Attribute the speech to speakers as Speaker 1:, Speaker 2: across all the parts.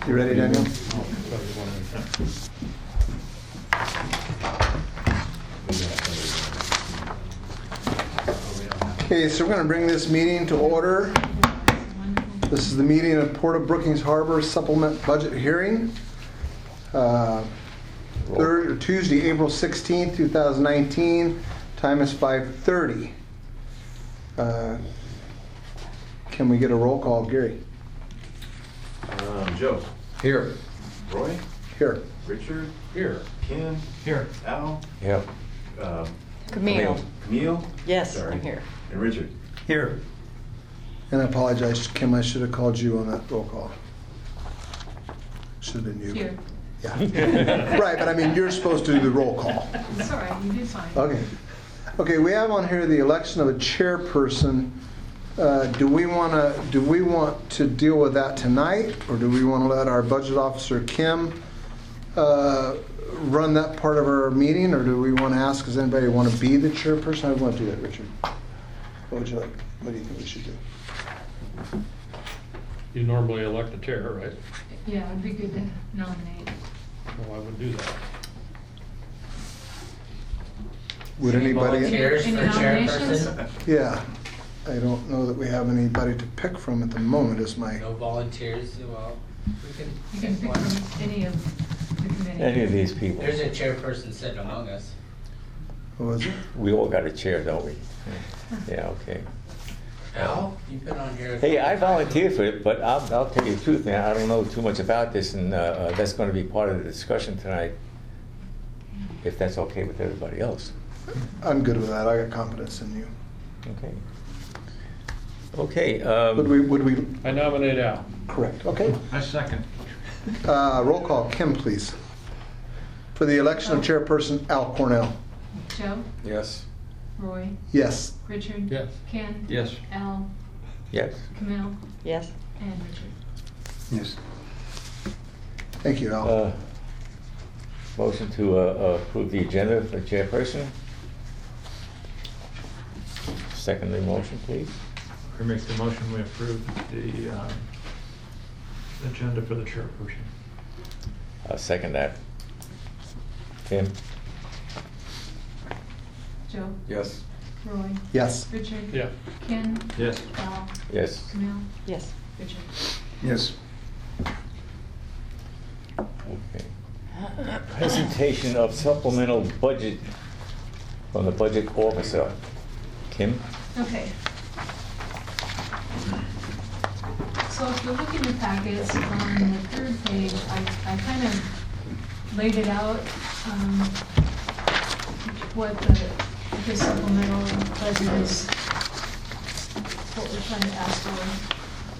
Speaker 1: You ready, Daniel? Okay, so we're going to bring this meeting to order. This is the meeting of Port of Brookings Harbor Supplement Budget Hearing. Tuesday, April 16th, 2019. Time is 5:30. Can we get a roll call, Gary?
Speaker 2: Joe.
Speaker 3: Here.
Speaker 2: Roy.
Speaker 1: Here.
Speaker 2: Richard.
Speaker 3: Here.
Speaker 2: Ken.
Speaker 3: Here.
Speaker 2: Al.
Speaker 3: Yep.
Speaker 4: Camille.
Speaker 2: Camille.
Speaker 4: Yes,
Speaker 2: Sorry.
Speaker 4: I'm here.
Speaker 2: And Richard.
Speaker 3: Here.
Speaker 1: And I apologize, Kim, I should have called you on that roll call. Should have been you.
Speaker 5: Here.
Speaker 1: Yeah. Right, but I mean, you're supposed to do the roll call.
Speaker 5: It's all right, you did fine.
Speaker 1: Okay. Okay, we have on here the election of a chairperson. Do we want to deal with that tonight, or do we want to let our budget officer, Kim, run that part of our meeting, or do we want to ask, does anybody want to be the chairperson? I want to do that, Richard. What would you like? What do you think we should do?
Speaker 6: You normally elect a chair, right?
Speaker 5: Yeah, it'd be good to nominate.
Speaker 6: Well, I would do that.
Speaker 1: Would anybody?
Speaker 4: Volunteers
Speaker 5: Any
Speaker 4: for
Speaker 5: nominations?
Speaker 4: chairperson?
Speaker 1: Yeah. I don't know that we have anybody to pick from at the moment, is my...
Speaker 4: No volunteers, well, we can
Speaker 5: You can pick
Speaker 4: one.
Speaker 5: from any of the committee.
Speaker 3: Any of these people.
Speaker 4: There's a chairperson sitting among us.
Speaker 1: What was it?
Speaker 3: We all got a chair, don't we? Yeah, okay.
Speaker 4: Al, you've been on here.
Speaker 3: Hey, I volunteered for it, but I'll tell you the truth, man. I don't know too much about this, and that's going to be part of the discussion tonight, if that's okay with everybody else.
Speaker 1: I'm good with that. I got confidence in you.
Speaker 3: Okay. Okay.
Speaker 1: Would we...
Speaker 6: I nominate Al.
Speaker 1: Correct. Okay.
Speaker 6: I second.
Speaker 1: Roll call. Kim, please. For the election of chairperson, Al Cornell.
Speaker 5: Joe,
Speaker 3: Yes.
Speaker 5: Roy,
Speaker 1: Yes.
Speaker 5: Richard.
Speaker 6: Yes.
Speaker 5: Ken.
Speaker 6: Yes.
Speaker 5: Al,
Speaker 3: Yes.
Speaker 5: Camille,
Speaker 4: Yes.
Speaker 5: and Richard.
Speaker 1: Yes. Thank you, Al.
Speaker 3: Motion to approve the agenda for chairperson. Secondly, motion, please.
Speaker 7: I make the motion, we approve the agenda for the chairperson.
Speaker 3: I'll second that. Tim?
Speaker 5: Joe,
Speaker 3: Yes.
Speaker 5: Roy,
Speaker 1: Yes.
Speaker 5: Richard.
Speaker 6: Yeah.
Speaker 5: Ken.
Speaker 7: Yes.
Speaker 5: Al,
Speaker 3: Yes.
Speaker 5: Camille,
Speaker 4: Yes.
Speaker 5: Richard.
Speaker 1: Yes.
Speaker 3: Okay. Presentation of supplemental budget from the budget officer. Kim?
Speaker 5: Okay. So if you look in your packets, on the third page, I kind of laid it out, what the supplemental budget is, what we're trying to ask for.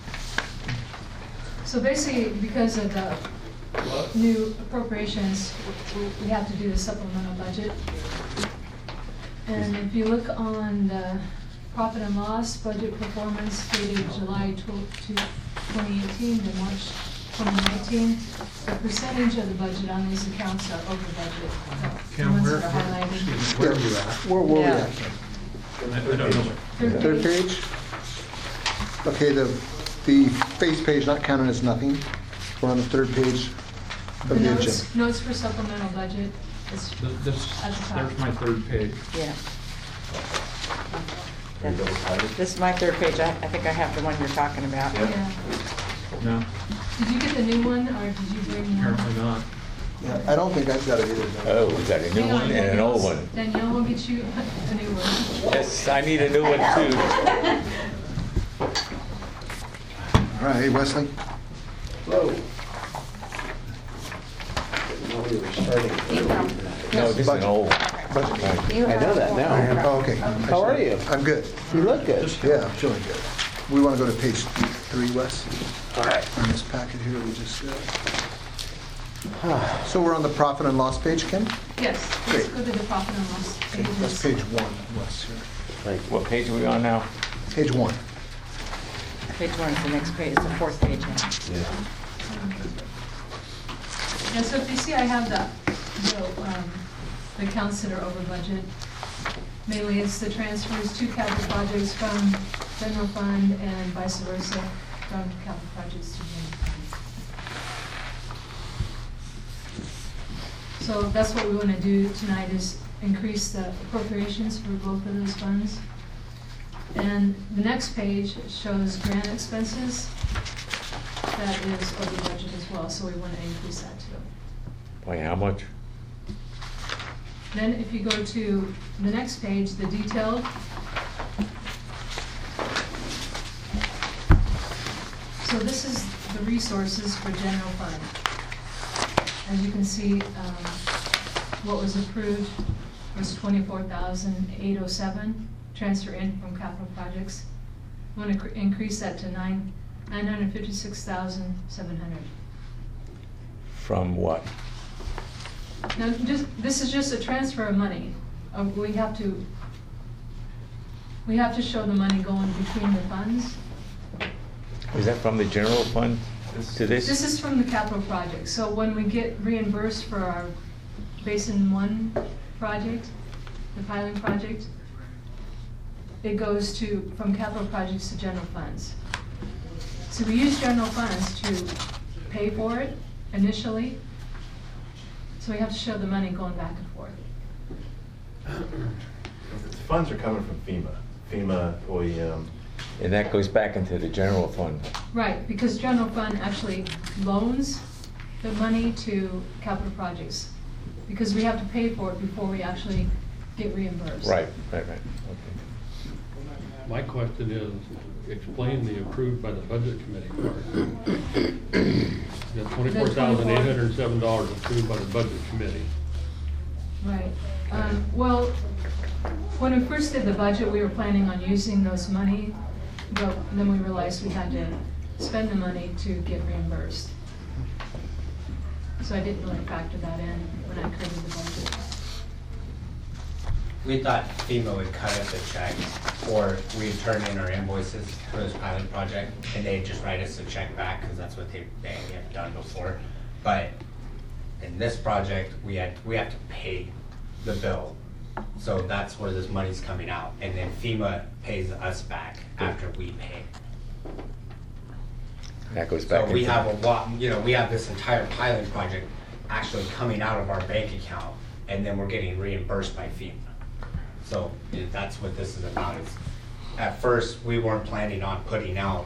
Speaker 5: So basically, because of the new appropriations, we have to do the supplemental budget. And if you look on the profit and loss budget performance dated July 2018 to March 2019, the percentage of the budget on these accounts are over budget. The
Speaker 7: Kim,
Speaker 5: ones
Speaker 7: where,
Speaker 5: that are highlighted.
Speaker 7: where are you at?
Speaker 1: Where were we
Speaker 4: Yeah.
Speaker 1: at, Kim?
Speaker 7: I don't know.
Speaker 1: Third page? Okay, the face page not counted as nothing. We're on the third page of
Speaker 5: The
Speaker 1: the agenda.
Speaker 5: notes for supplemental budget is
Speaker 7: This,
Speaker 5: at the top.
Speaker 7: there's my third page.
Speaker 4: Yeah. This is my third page. I think I have the one you're talking about.
Speaker 5: Yeah.
Speaker 7: No,
Speaker 5: Did you get the new one, or did you bring one?
Speaker 7: apparently not.
Speaker 1: Yeah, I don't think I've got it either.
Speaker 3: Oh, we got a new
Speaker 5: Hang on,
Speaker 3: one and an old one.
Speaker 5: Danielle will get you a new one.
Speaker 3: Yes, I need a new one too.
Speaker 1: All right, hey, Wesley.
Speaker 8: Hello. Didn't know we were starting.
Speaker 3: No, this is an old one.
Speaker 1: Budget.
Speaker 8: I know that now.
Speaker 1: Oh, okay.
Speaker 8: How are you?
Speaker 1: I'm good.
Speaker 8: You look good.
Speaker 1: Yeah, I'm feeling good. We want to go to page 3, Wes.
Speaker 8: All right.
Speaker 1: On this packet here, we just... So we're on the profit and loss page, Kim?
Speaker 5: Yes, let's
Speaker 1: Great.
Speaker 5: go to the profit and loss.
Speaker 1: Okay, that's page 1, Wes, here.
Speaker 8: Thank you.
Speaker 3: What page are we on now?
Speaker 1: Page 1.
Speaker 4: Page one is the next page, it's the fourth page.
Speaker 8: Yeah.
Speaker 5: Yeah, so if you see, I have the accounts that are over budget. Mainly it's the transfers to capital projects from general fund and vice versa, from capital projects to general fund. So that's what we want to do tonight, is increase the appropriations for both of those funds. And the next page shows grant expenses. That is over budget as well, so we want to increase that too.
Speaker 3: By how much?
Speaker 5: Then if you go to the next page, the detailed. So this is the resources for general fund. As you can see, what was approved was 24,807, transfer in from capital projects. We want to increase that to 956,700.
Speaker 3: From what?
Speaker 5: Now, this is just a transfer of money. We have to show the money going between the funds.
Speaker 3: Is that from the general fund to this?
Speaker 5: This is from the capital project. So when we get reimbursed for our Basin 1 project, the piling project, it goes from capital projects to general funds. So we use general funds to pay for it initially. So we have to show the money going back and forth.
Speaker 2: The funds are coming from FEMA, OEM.
Speaker 3: And that goes back into the general fund.
Speaker 5: Right, because general fund actually loans the money to capital projects, because we have to pay for it before we actually get reimbursed.
Speaker 3: Right. Okay.
Speaker 6: My question is, explain the approved by the budget committee part. The $24,807 approved by the budget committee.
Speaker 5: Right. Well, when we first did the budget, we were planning on using those money, but then we realized we had to spend the money to get reimbursed. So I didn't really factor that in when I created the budget.
Speaker 9: We thought FEMA would cut us a check, or we'd turn in our invoices for this pilot project, and they'd just write us a check back, because that's what they have done before. But in this project, we have to pay the bill. So that's where this money's coming out, and then FEMA pays us back after we pay.
Speaker 3: That goes back.
Speaker 9: So we
Speaker 3: into-
Speaker 9: have a lot, we have this entire pilot project actually coming out of our bank account, and then we're getting reimbursed by FEMA. So that's what this is about. At first, we weren't planning on putting out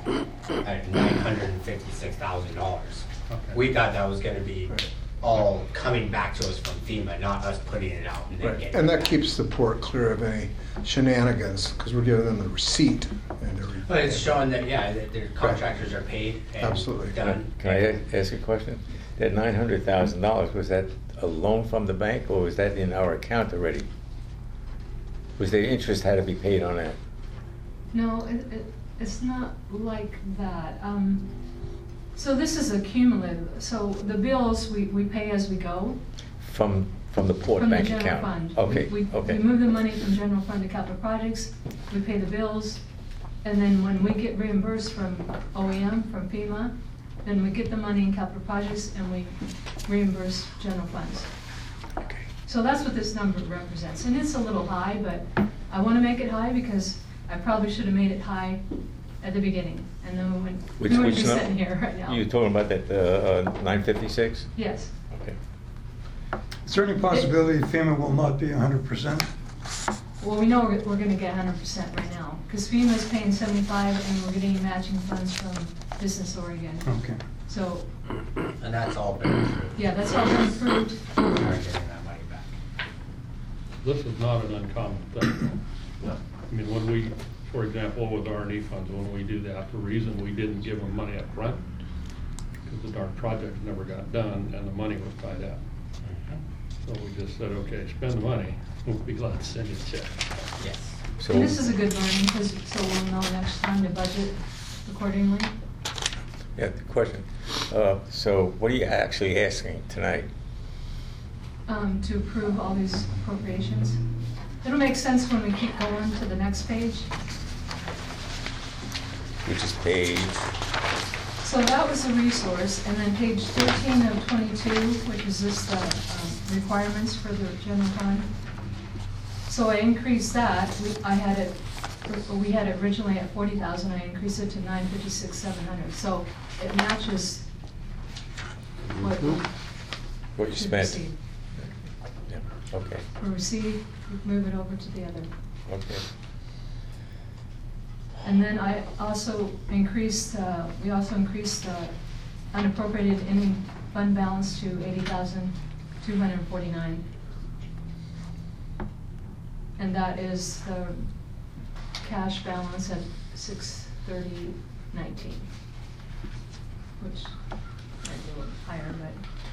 Speaker 9: $956,000.
Speaker 6: Okay.
Speaker 9: We thought that was gonna be all coming back to us from FEMA, not us putting it out and then
Speaker 1: Right.
Speaker 9: getting.
Speaker 1: And that keeps the port clear of any shenanigans, because we're giving them the receipt and everything.
Speaker 9: But it's showing that, yeah, that their contractors are paid and
Speaker 1: Absolutely.
Speaker 9: done.
Speaker 3: Can I ask a question? That $900,000, was that a loan from the bank, or was that in our account already? Was the interest had to be paid on that?
Speaker 5: No, it's not like that. So this is a cumulative. So the bills, we pay as we go.
Speaker 3: From the port
Speaker 5: From the
Speaker 3: bank
Speaker 5: general
Speaker 3: account?
Speaker 5: fund.
Speaker 3: Okay,
Speaker 5: We
Speaker 3: okay.
Speaker 5: move the money from general fund to capital projects, we pay the bills, and then when we get reimbursed from OEM, from FEMA, then we get the money in capital projects and we reimburse general funds.
Speaker 3: Okay.
Speaker 5: So that's what this number represents, and it's a little high, but I want to make it high because I probably should have made it high at the beginning, and then we wouldn't be sitting here right now.
Speaker 3: You talking about that 956?
Speaker 5: Yes.
Speaker 3: Okay.
Speaker 10: Is there any possibility FEMA will not be 100%?
Speaker 5: Well, we know we're going to get 100% right now, because FEMA is paying 75, and we're getting matching funds from Business Oregon.
Speaker 10: Okay.
Speaker 5: So,
Speaker 9: And that's all been approved.
Speaker 5: yeah, that's all been approved.
Speaker 9: We are getting that money back.
Speaker 6: This is not an uncommon thing. I mean, when we, for example, with R&E funds, when we do that, the reason we didn't give them money up front, because the darn project never got done and the money was tied up. So we just said, okay, spend the money, we'll be glad to send you a check.
Speaker 9: Yes.
Speaker 3: So,
Speaker 5: And this is a good learning, because so we'll know next time to budget accordingly.
Speaker 3: yeah, the question. So what are you actually asking tonight?
Speaker 5: To approve all these appropriations. It'll make sense when we keep going to the next page.
Speaker 3: Which is page,
Speaker 5: So that was the resource, and then page 13 of 22, which is just the requirements for the general fund. So I increased that. We had it originally at 40,000. I increased it to 956,700. So it matches what
Speaker 3: What you
Speaker 5: should
Speaker 3: spent.
Speaker 5: receive.
Speaker 3: Yeah, okay,
Speaker 5: We receive, we move it over to the other.
Speaker 3: okay.
Speaker 5: And then I also increased, we also increased unappropriated ending fund balance to 80,249. And that is the cash balance at 6/30/19, which might be a little higher, but.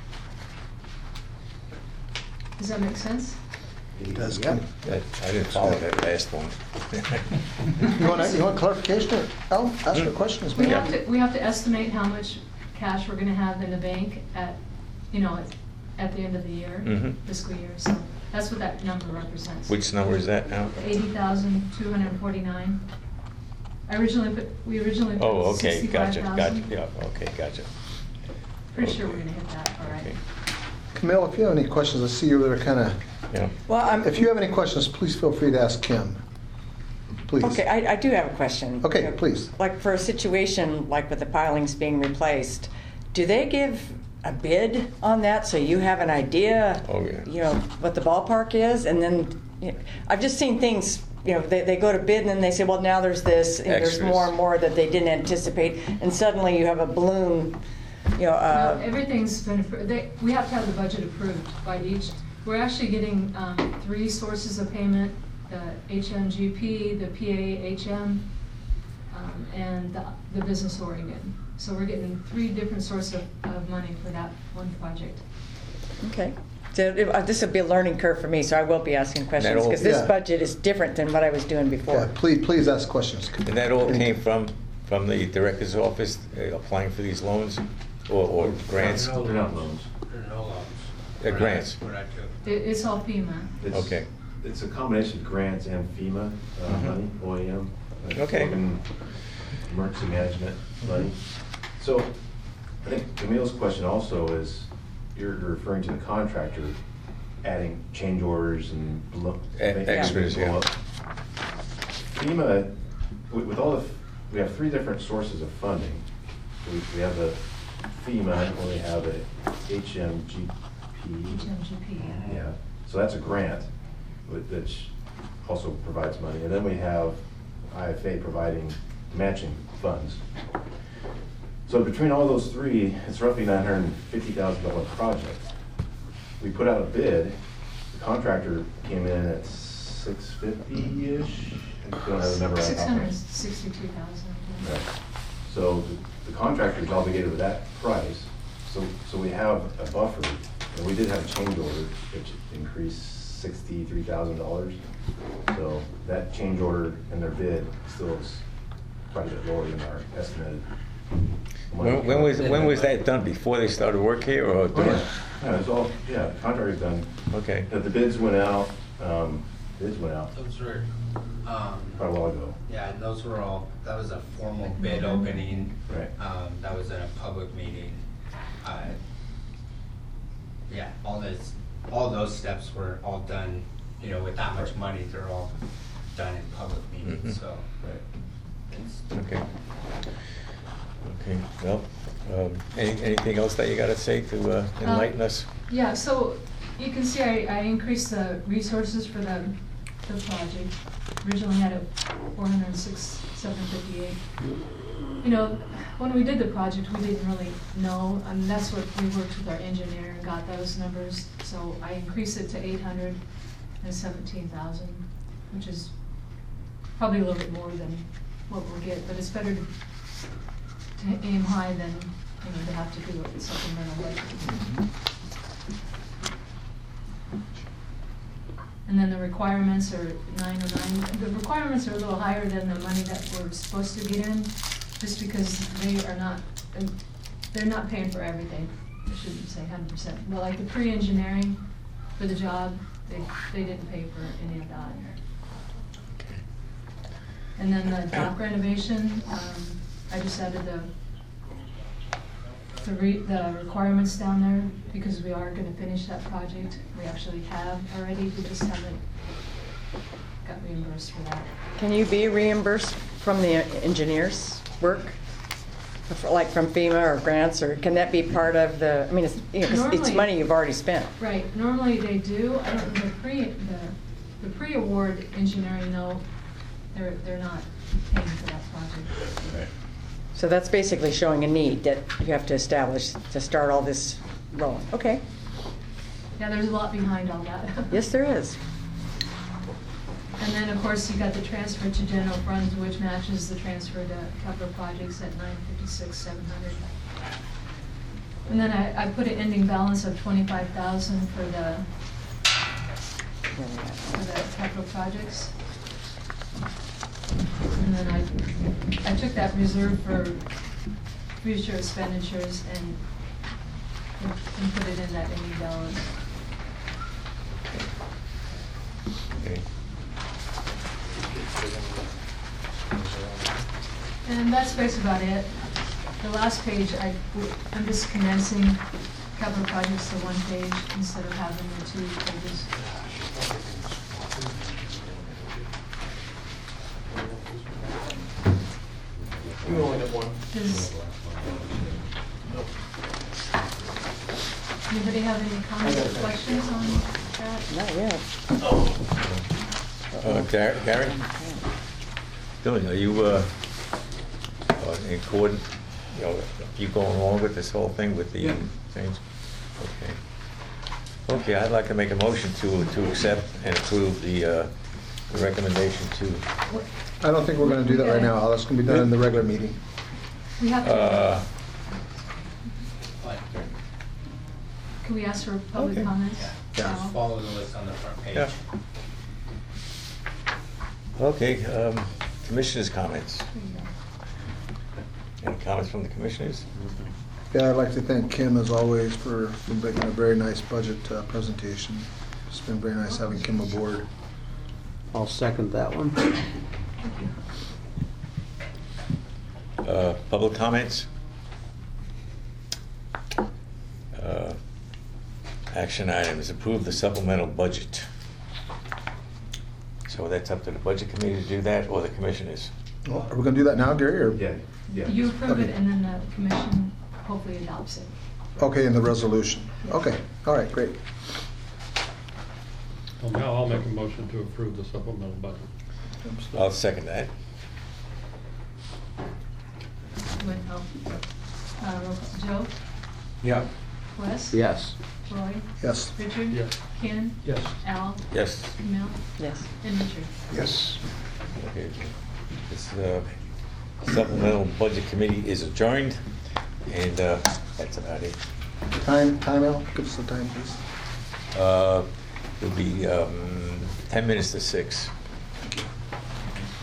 Speaker 5: Does that make sense?
Speaker 1: It does.
Speaker 8: Yep.
Speaker 3: I didn't follow that last one.
Speaker 1: You want clarification, or Al, ask a question? as
Speaker 5: We
Speaker 1: well.
Speaker 5: we have to estimate how much cash we're gonna have in the bank at, at the end of the year,
Speaker 3: Mhm.
Speaker 5: fiscal year, so that's what that number represents.
Speaker 3: Which number is that now?
Speaker 5: 80,249. We originally
Speaker 3: Oh,
Speaker 5: put
Speaker 3: okay, gotcha,
Speaker 5: 65,000.
Speaker 3: yeah, okay, gotcha.
Speaker 5: Pretty sure we're
Speaker 3: Okay.
Speaker 5: gonna hit that, all right.
Speaker 3: Okay.
Speaker 1: Camille, if you have any questions, I see you there kind of,
Speaker 3: Yeah,
Speaker 4: Well,
Speaker 1: if you have any questions, please feel free to ask Kim. Please.
Speaker 4: Okay, I do have a question.
Speaker 1: Okay, please.
Speaker 4: Like for a situation like with the pilings being replaced, do they give a bid on that so you have an idea?
Speaker 3: Oh, yeah.
Speaker 4: What the ballpark is, and then I've just seen things. They go to bid and then they say, well, now there's this, and there's
Speaker 3: Extras.
Speaker 4: more and more that they didn't anticipate, and suddenly you have a balloon.
Speaker 5: No, everything's been, we have to have the budget approved by each. We're actually getting 3 sources of payment, the HMGP, the PAHM, and the Business Oregon. So we're getting 3 different sources of money for that one project.
Speaker 4: Okay. So this will be a learning curve for me, so I will be asking questions, because this
Speaker 1: Yeah.
Speaker 4: budget is different than what I was doing
Speaker 1: Yeah,
Speaker 4: before.
Speaker 1: please ask questions.
Speaker 3: and that all came from the director's office, applying for these loans or grants?
Speaker 2: They're not loans.
Speaker 9: There are no loans.
Speaker 3: Grants.
Speaker 9: What I do.
Speaker 5: It's all FEMA.
Speaker 2: It's-
Speaker 3: Okay.
Speaker 2: It's a combination of grants and FEMA
Speaker 3: Mhm.
Speaker 2: money, OEM.
Speaker 3: Okay.
Speaker 2: Emergency management money. So I think Camille's question also is, you're referring to the contractor adding change orders and making
Speaker 3: Extras,
Speaker 2: everything go
Speaker 3: yeah.
Speaker 2: up. FEMA, with all we have 3 different sources of funding. We have the FEMA, and we have a HMGP.
Speaker 5: HMGP.
Speaker 2: Yeah, so that's a grant, which also provides money. And then we have IFA providing matching funds. So between all those 3, it's roughly $950,000 project. We put out a bid, the contractor came in at 650-ish. I don't have the number right off.
Speaker 5: 662,000.
Speaker 2: Right. So the contractor's obligated with that price, so we have a buffer, and we did have a change order, which increased $63,000. So that change order and their bid still is quite a bit lower than our estimated.
Speaker 3: When was that done? Before they started work here, or during?
Speaker 2: Yeah, it's all, yeah, the contractor's done.
Speaker 3: Okay.
Speaker 2: The bids went out,
Speaker 9: Those were,
Speaker 2: quite a while ago.
Speaker 9: yeah, and those were all, that was a formal bid opening.
Speaker 2: Right.
Speaker 9: That was in a public meeting. Yeah, all those steps were all done, with that much money, they're all done in public meetings,
Speaker 3: Mhm.
Speaker 9: so.
Speaker 2: Right.
Speaker 9: It's,
Speaker 3: Okay. Okay, well, anything else that you gotta say to enlighten us?
Speaker 5: Yeah, so you can see I increased the resources for the project. Originally had it 406,758. When we did the project, we didn't really know, and that's what we worked with our engineer and got those numbers. So I increased it to 817,000, which is probably a little bit more than what we'll get, but it's better to aim high than, to have to do a supplemental budget. And then the requirements are 909. The requirements are a little higher than the money that we're supposed to get in, just because they're not paying for everything. I shouldn't say 100%. But like the pre-engineering for the job, they didn't pay for any of that. And then the dock renovation, I just added the requirements down there, because we are gonna finish that project. We actually have already, we just haven't got reimbursed for that.
Speaker 4: Can you be reimbursed from the engineer's work? like from FEMA or grants, or can that be part of the, I mean, it's, you know, 'cause it's
Speaker 5: Normally-
Speaker 4: money you've already spent.
Speaker 5: Right, normally they do, I don't know, the pre-award engineering, no, they're not paying for that project.
Speaker 4: So that's basically showing a need that you have to establish to start all this rolling. Okay,
Speaker 5: Yeah, there's a lot behind all that.
Speaker 4: yes, there is.
Speaker 5: And then, of course, you got the transfer to general funds, which matches the transfer to capital projects at 956,700. And then I put an ending balance of 25,000 for the capital projects. And then I took that reserve for future expenditures and put it in that ending balance.
Speaker 3: Okay.
Speaker 5: And that's basically about it. The last page, I'm just condensing capital projects to one page instead of having the 2 pages.
Speaker 7: You only have one.
Speaker 5: Anybody have any comments or questions on that?
Speaker 4: Not yet.
Speaker 3: Gary? Dylan, are you in accord, you know, you going along with this whole thing with the
Speaker 7: Yeah.
Speaker 3: things? Okay. Okay, I'd like to make a motion to accept and approve the recommendation to,
Speaker 1: I don't think we're gonna do that right now, Al. That's gonna be done in the regular meeting.
Speaker 5: We have to, can we ask for public
Speaker 3: Okay.
Speaker 5: comments?
Speaker 1: Yeah.
Speaker 5: Al?
Speaker 9: Just follow the list on the front page.
Speaker 3: Yeah. Okay, commissioners' comments.
Speaker 5: There you go.
Speaker 3: Any comments from the commissioners?
Speaker 1: Yeah, I'd like to thank Kim, as always, for making a very nice budget presentation. It's been very nice having Kim aboard.
Speaker 8: I'll second that one.
Speaker 3: Public comments? Action items, approve the supplemental budget. So that's up to the budget committee to do that, or the commissioners?
Speaker 1: Well, are we gonna do that now, Gary, or?
Speaker 2: Yeah, yeah.
Speaker 5: You approve it
Speaker 1: Okay.
Speaker 5: and then the commission hopefully adopts it.
Speaker 1: Okay, in the resolution. Okay, all right, great.
Speaker 6: Well, now I'll make a motion to approve the supplemental budget.
Speaker 3: I'll second that.
Speaker 5: Roll call. Joe?
Speaker 7: Yeah.
Speaker 5: Wes?
Speaker 8: Yes.
Speaker 5: Roy?
Speaker 1: Yes.
Speaker 5: Richard?
Speaker 6: Yes.
Speaker 5: Ken?
Speaker 7: Yes.
Speaker 5: Al?
Speaker 3: Yes.
Speaker 5: Camille?
Speaker 4: Yes.
Speaker 5: And Richard?
Speaker 1: Yes.
Speaker 3: Okay. This supplemental budget committee is adjourned, and that's about it.
Speaker 1: Time, Al? Give us the time, please.
Speaker 3: It'll be 10 minutes to 6.